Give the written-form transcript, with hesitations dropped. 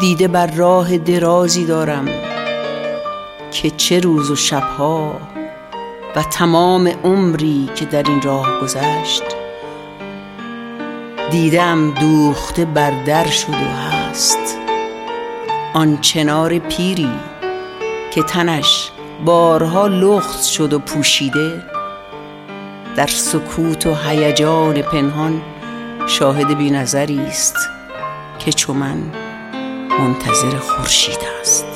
دیده بر راه درازی دارم که چه روز و شبها و تمام عمری که در این راه گذشت، دیدم دوخته بر در شد و هست آن چنار پیری که تنش بارها لخت شد و پوشیده، در سکوت و هیجان پنهان شاهد بی نظری است که چو من منتظر خورشید است.